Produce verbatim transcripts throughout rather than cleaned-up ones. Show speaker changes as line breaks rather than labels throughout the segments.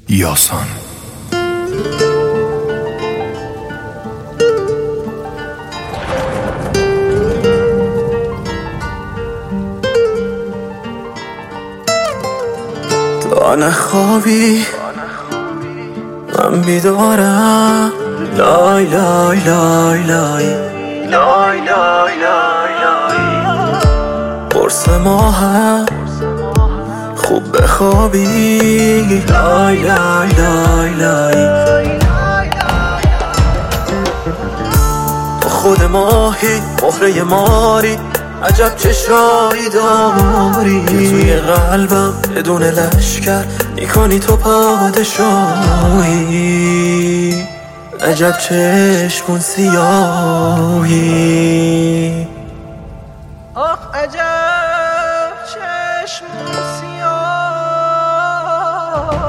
یاسان.
تا نخوابی من بیدارم، لای لای لای لای لای لای لای لای قرص ماهم خوب بخوابی، لای لای لای لای تو خود ماهی مهره ماری، عجب چشایی داری که توی قلبم بدون لشکر میکنی تو پادشاهی، عجب چشمون سیاهی،
آه عجب چشمون سیاه.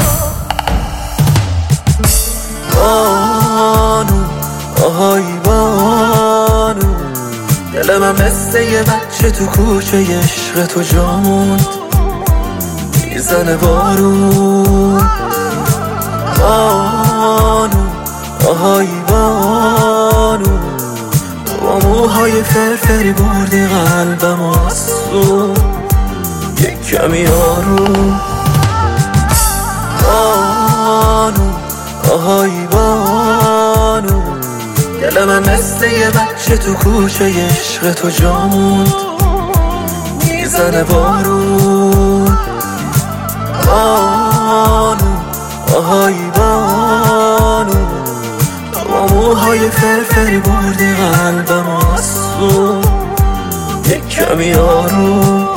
بانو آهای بانو، دل من مثل یه بچه تو کوچه عشق تو جا موند، میزنه بارون. بانو آهای بانو، با موهای فرفری بردی قلبم آسون، یک کمی آروم. بانو آهای بانو، دل من مثل یه بچه تو کوچه عشق تو جا موند، میزنه بارون. بانو آهای بانو، با موهای فرفری بردی قلبم آسون، یک کمی آروم.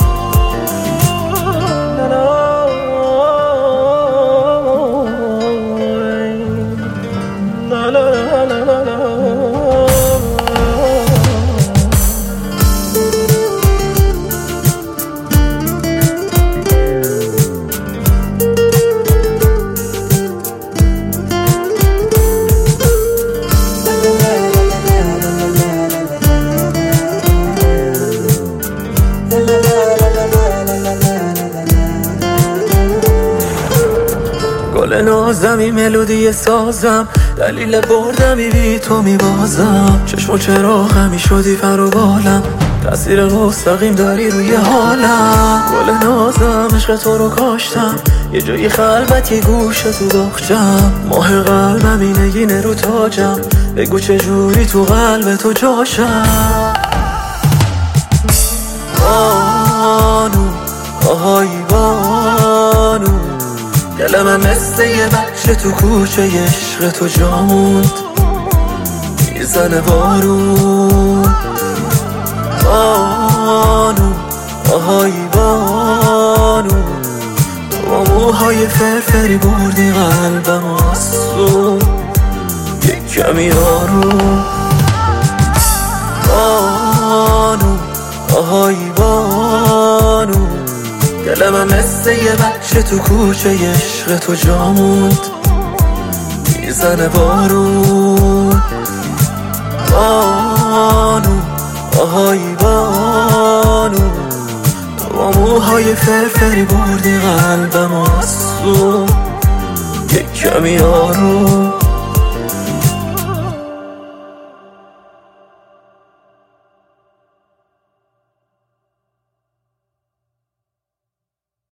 گل نازمی ملودی سازم، دلیل بردمی بی تو میبازم، چشم و چراغمی شدی پر و بالم، تأثیر مستقیم داری روی حالم. گل نازم عشق تو رو کاشتم، یه جایی خلوت یه گوشه تو باغچم، ماه قلبم این نگینه رو تاجم، بگو چجوری تو قلب تو جاشم. بانو آهای بانو، دل من مثل یه بچه تو کوچه عشق تو جا موند، میزنه بارون. بانو آهای بانو، با موهای فرفری بردی قلبم آسون، یک کمی آروم. بانو آهای بانو، دل من مثل یه بچه تو کوچه عشق تو جا موند، میزنه بارون. بانو آهای بانو، با موهای فرفری بردی قلبم آسون، یک کمی آروم.